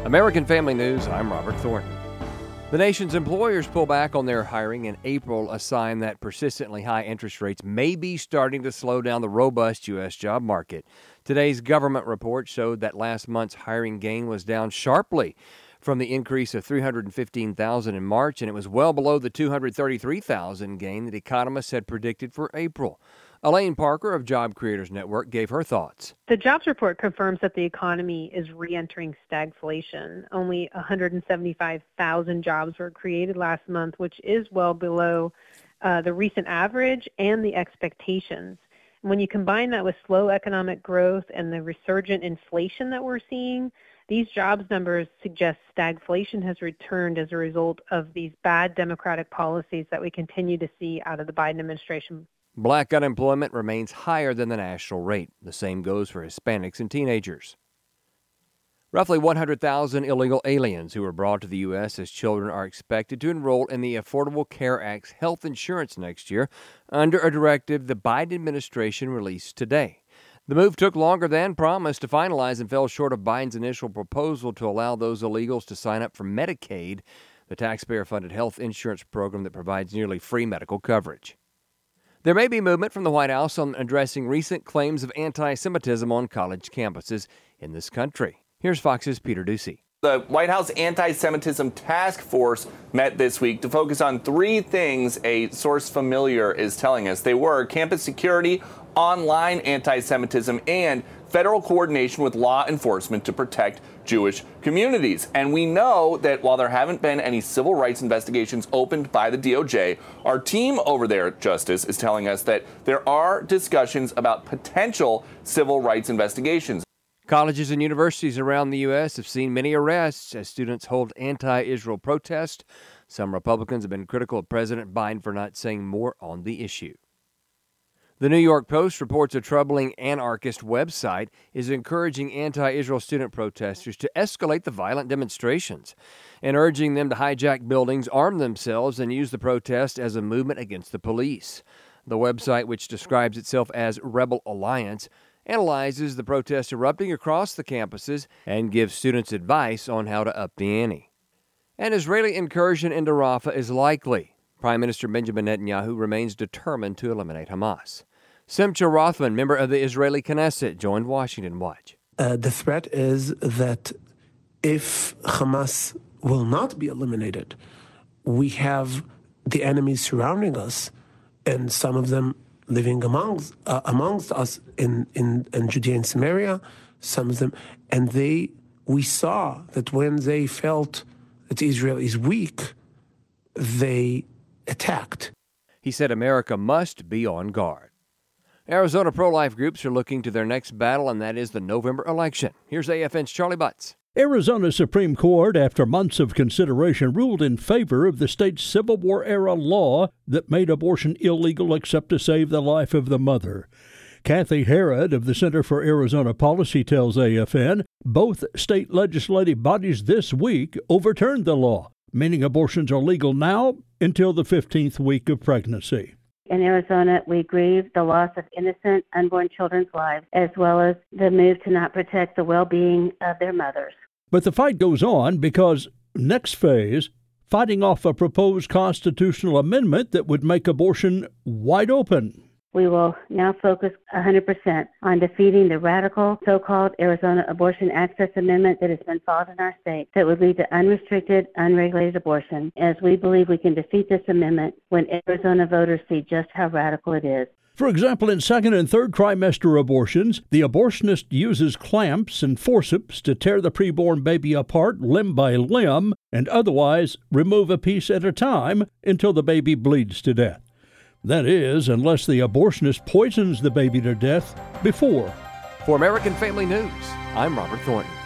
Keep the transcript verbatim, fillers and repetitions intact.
American Family News, I'm Robert Thornton. The nation's employers pull back on their hiring in April, a sign that persistently high interest rates may be starting to slow down the robust U S job market. Today's government report showed that last month's hiring gain was down sharply from the increase of three hundred fifteen thousand in March, and it was well below the two hundred thirty-three thousand gain that economists had predicted for April. Elaine Parker of Job Creators Network gave her thoughts. The jobs report confirms that the economy is re-entering stagflation. Only one hundred seventy-five thousand jobs were created last month, which is well below uh, the recent average and the expectations. When you combine that with slow economic growth and the resurgent inflation that we're seeing, these jobs numbers suggest stagflation has returned as a result of these bad democratic policies that we continue to see out of the Biden administration. Black unemployment remains higher than the national rate. The same goes for Hispanics and teenagers. Roughly one hundred thousand illegal aliens who were brought to the U S as children are expected to enroll in the Affordable Care Act's health insurance next year under a directive the Biden administration released today. The move took longer than promised to finalize and fell short of Biden's initial proposal to allow those illegals to sign up for Medicaid, the taxpayer-funded health insurance program that provides nearly free medical coverage. There may be movement from the White House on addressing recent claims of anti-Semitism on college campuses in this country. Here's Fox's Peter Ducey. The White House Anti-Semitism Task Force met this week to focus on three things a source familiar is telling us. They were campus security, online anti-Semitism, and federal coordination with law enforcement to protect Jewish communities. And we know that while there haven't been any civil rights investigations opened by the D O J, our team over there at Justice is telling us that there are discussions about potential civil rights investigations. Colleges and universities around the U S have seen many arrests as students hold anti-Israel protests. Some Republicans have been critical of President Biden for not saying more on the issue. The New York Post reports a troubling anarchist website is encouraging anti-Israel student protesters to escalate the violent demonstrations and urging them to hijack buildings, arm themselves, and use the protest as a movement against the police. The website, which describes itself as Rebel Alliance, analyzes the protests erupting across the campuses and gives students advice on how to up the ante. An Israeli incursion into Rafah is likely. Prime Minister Benjamin Netanyahu remains determined to eliminate Hamas. Simcha Rothman, member of the Israeli Knesset, joined Washington Watch. Uh, the threat is that if Hamas will not be eliminated, we have the enemies surrounding us, and some of them living amongst uh, amongst us in, in, in Judea and Samaria, some of them, and they we saw that when they felt that Israel is weak, they attacked. He said America must be on guard. Arizona pro-life groups are looking to their next battle, and that is the November election. Here's A F N's Charlie Butts. Arizona's Supreme Court, after months of consideration, ruled in favor of the state's Civil War-era law that made abortion illegal except to save the life of the mother. Kathy Herod of the Center for Arizona Policy tells A F N both state legislative bodies this week overturned the law, meaning abortions are legal now until the fifteenth week of pregnancy. In Arizona, we grieve the loss of innocent unborn children's lives, as well as the move to not protect the well-being of their mothers. But the fight goes on because next phase, fighting off a proposed constitutional amendment that would make abortion wide open. We will now focus one hundred percent on defeating the radical so-called Arizona Abortion Access Amendment that has been filed in our state that would lead to unrestricted, unregulated abortion, as we believe we can defeat this amendment when Arizona voters see just how radical it is. For example, in second and third trimester abortions, the abortionist uses clamps and forceps to tear the preborn baby apart limb by limb and otherwise remove a piece at a time until the baby bleeds to death. That is, unless the abortionist poisons the baby to death before. For American Family News, I'm Robert Thornton.